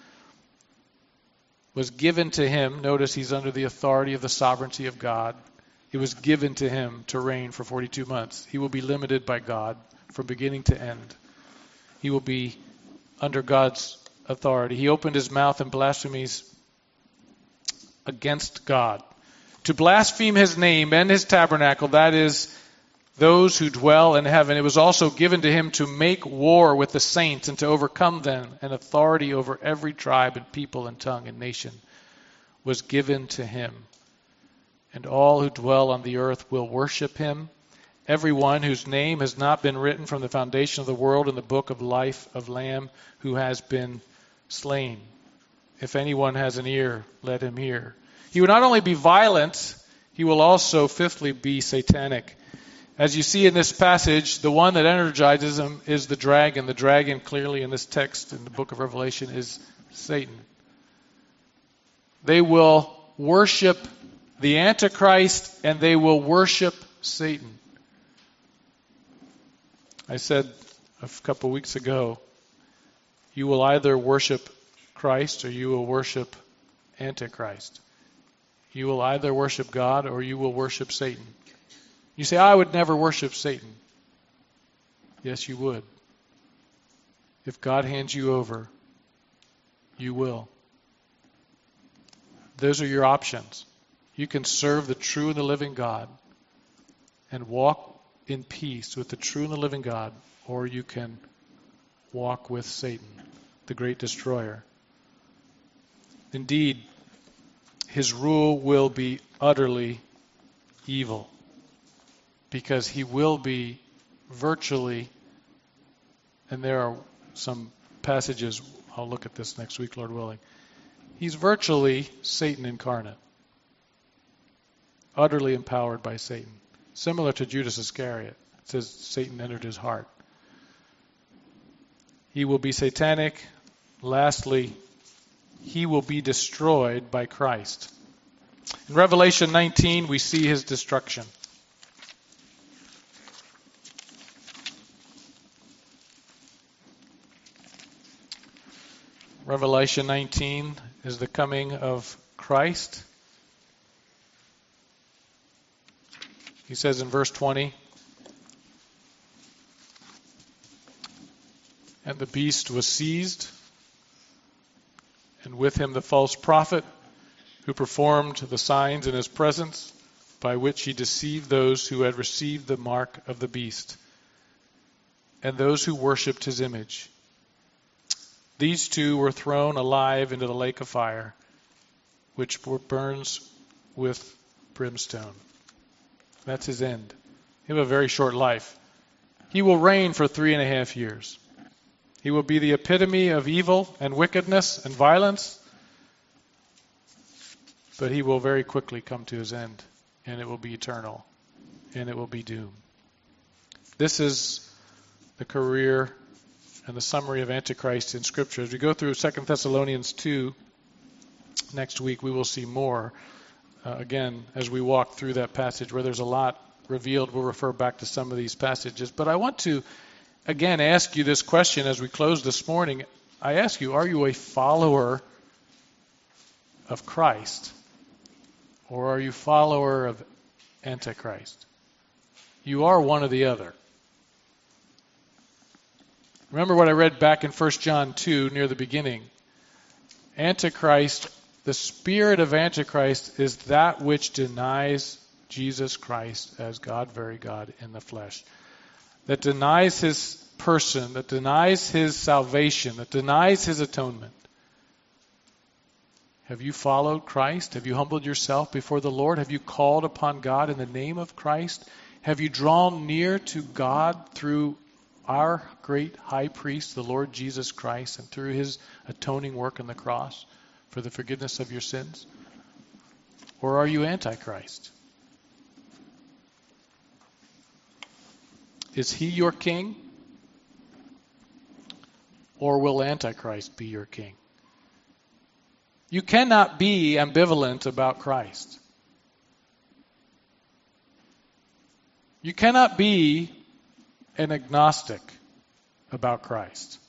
Was given to him. Notice he's under the authority of the sovereignty of God. It was given to him to reign for forty-two months. He will be limited by God from beginning to end. He will be under God's authority. He opened his mouth in blasphemies against God. To blaspheme his name and his tabernacle, that is, those who dwell in heaven. It was also given to him to make war with the saints and to overcome them, and authority over every tribe and people and tongue and nation was given to him. And all who dwell on the earth will worship him, everyone whose name has not been written from the foundation of the world in the book of life of Lamb who has been slain. If anyone has an ear, let him hear. He will not only be violent, he will also, fifthly, be satanic. As you see in this passage, the one that energizes him is the dragon. The dragon, clearly in this text in the book of Revelation, is Satan. They will worship the Antichrist, and they will worship Satan. I said a couple weeks ago, you will either worship Christ or you will worship Antichrist. You will either worship God or you will worship Satan. You say, I would never worship Satan. Yes, you would. If God hands you over, you will. Those are your options. You can serve the true and the living God and walk in peace with the true and the living God, or you can walk with Satan, the great destroyer. Indeed, his rule will be utterly evil, because he will be virtually, and there are some passages, I'll look at this next week, Lord willing. He's virtually Satan incarnate, utterly empowered by Satan. Similar to Judas Iscariot. It says Satan entered his heart. He will be satanic. Lastly, he will be destroyed by Christ. In Revelation nineteen, we see his destruction. Revelation nineteen is the coming of Christ. He says in verse twenty, and the beast was seized, and with him the false prophet, who performed the signs in his presence, by which he deceived those who had received the mark of the beast, and those who worshipped his image. These two were thrown alive into the lake of fire, which burns with brimstone. That's his end. He'll have a very short life. He will reign for three and a half years. He will be the epitome of evil and wickedness and violence, but he will very quickly come to his end, and it will be eternal, and it will be doom. This is the career and the summary of Antichrist in Scripture. As we go through Second Thessalonians two next week, we will see more. Uh, again, as we walk through that passage where there's a lot revealed, we'll refer back to some of these passages. But I want to, again, ask you this question as we close this morning. I ask you, are you a follower of Christ? Or are you a follower of Antichrist? You are one or the other. Remember what I read back in First John two near the beginning. Antichrist, the spirit of Antichrist is that which denies Jesus Christ as God, very God, in the flesh. That denies his person, that denies his salvation, that denies his atonement. Have you followed Christ? Have you humbled yourself before the Lord? Have you called upon God in the name of Christ? Have you drawn near to God through our great high priest, the Lord Jesus Christ, and through his atoning work on the cross for the forgiveness of your sins? Or are you Antichrist? Is he your king? Or will Antichrist be your king? You cannot be ambivalent about Christ. You cannot be an agnostic about Christ.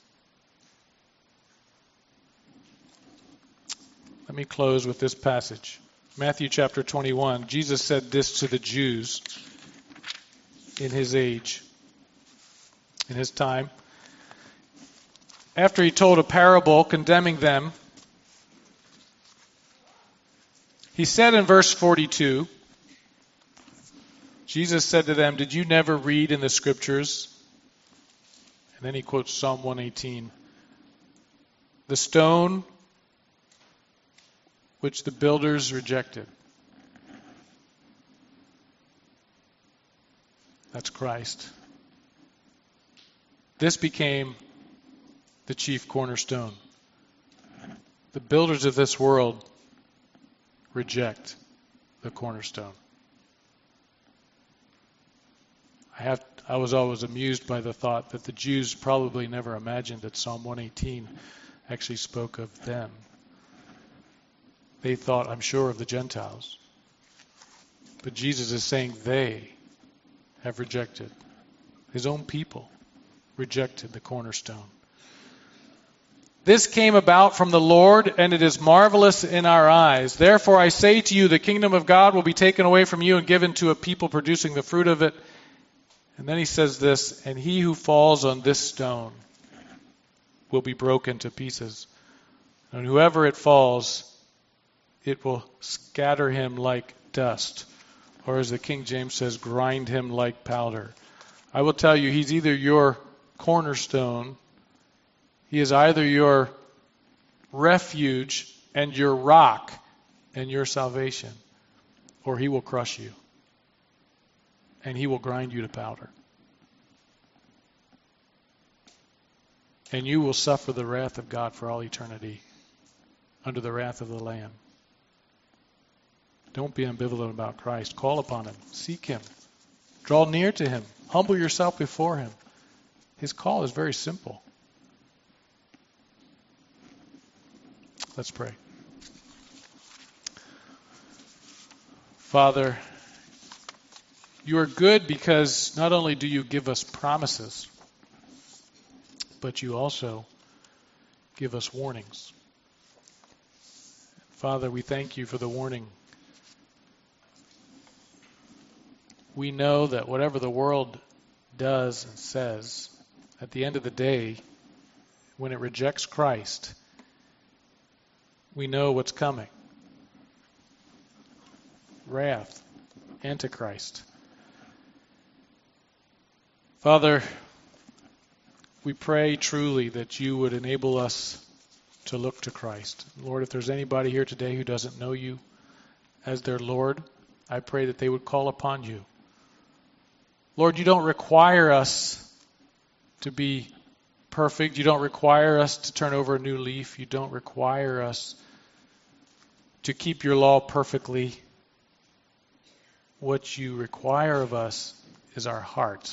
Let me close with this passage. Matthew chapter twenty-one. Jesus said this to the Jews in his age, in his time. After he told a parable condemning them, he said in verse forty-two, Jesus said to them, "Did you never read in the Scriptures?" And then he quotes Psalm one eighteen. "The stone which the builders rejected." That's Christ. This became the chief cornerstone. The builders of this world reject the cornerstone. I have I was always amused by the thought that the Jews probably never imagined that Psalm one eighteen actually spoke of them. They thought, I'm sure, of the Gentiles. But Jesus is saying they have rejected. His own people rejected the cornerstone. This came about from the Lord, and it is marvelous in our eyes. Therefore I say to you, the kingdom of God will be taken away from you and given to a people producing the fruit of it. And then he says this, and he who falls on this stone will be broken to pieces. And whoever it falls, it will scatter him like dust. Or as the King James says, grind him like powder. I will tell you, he's either your cornerstone, he is either your refuge and your rock and your salvation, or he will crush you. And he will grind you to powder. And you will suffer the wrath of God for all eternity under the wrath of the Lamb. Don't be ambivalent about Christ. Call upon him. Seek him. Draw near to him. Humble yourself before him. His call is very simple. Let's pray. Father, you are good because not only do you give us promises, but you also give us warnings. Father, we thank you for the warning. We know that whatever the world does and says, at the end of the day, when it rejects Christ, we know what's coming. Wrath, Antichrist. Father, we pray truly that you would enable us to look to Christ. Lord, if there's anybody here today who doesn't know you as their Lord, I pray that they would call upon you. Lord, you don't require us to be perfect. You don't require us to turn over a new leaf. You don't require us to keep your law perfectly. What you require of us is our heart.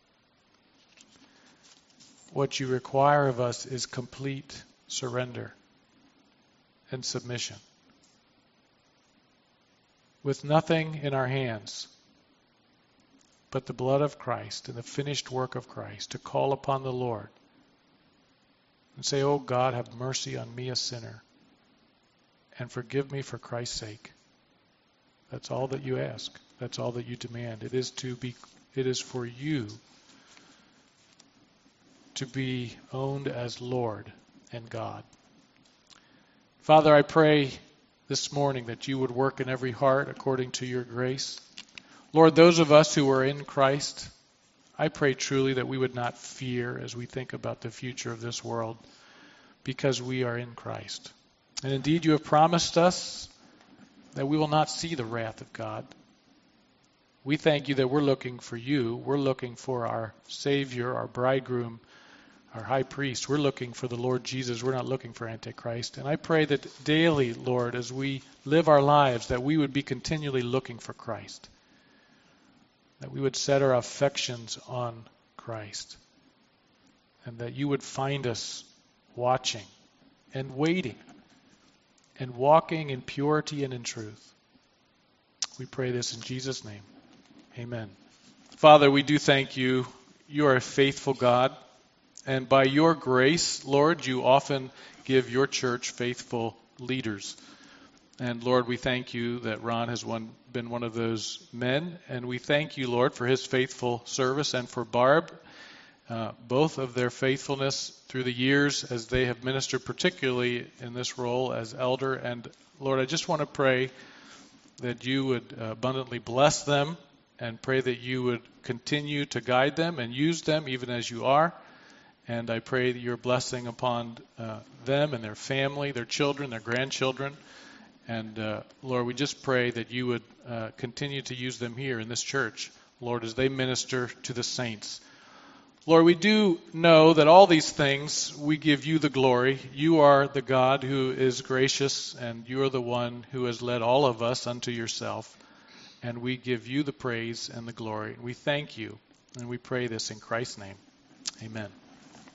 What you require of us is complete surrender and submission. With nothing in our hands but the blood of Christ and the finished work of Christ, to call upon the Lord and say, "Oh God, have mercy on me, a sinner, and forgive me for Christ's sake." That's all that you ask. That's all that you demand. It is to be. It is for you to be owned as Lord and God. Father, I pray this morning that you would work in every heart according to your grace. Lord, those of us who are in Christ, I pray truly that we would not fear as we think about the future of this world, because we are in Christ. And indeed, you have promised us that we will not see the wrath of God. We thank you that we're looking for you. We're looking for our Savior, our bridegroom, our high priest. We're looking for the Lord Jesus. We're not looking for Antichrist. And I pray that daily, Lord, as we live our lives, that we would be continually looking for Christ. That we would set our affections on Christ. And that you would find us watching and waiting and walking in purity and in truth. We pray this in Jesus' name. Amen. Father, we do thank you. You are a faithful God. And by your grace, Lord, you often give your church faithful leaders. And Lord, we thank you that Ron has one, been one of those men. And we thank you, Lord, for his faithful service, and for Barb, uh, both of their faithfulness through the years as they have ministered, particularly in this role as elder. And Lord, I just want to pray that you would abundantly bless them, and pray that you would continue to guide them and use them even as you are. And I pray that your blessing upon uh, them and their family, their children, their grandchildren. And uh, Lord, we just pray that you would uh, continue to use them here in this church, Lord, as they minister to the saints. Lord, we do know that all these things, we give you the glory. You are the God who is gracious, and you are the one who has led all of us unto yourself. And we give you the praise and the glory. We thank you, and we pray this in Christ's name. Amen.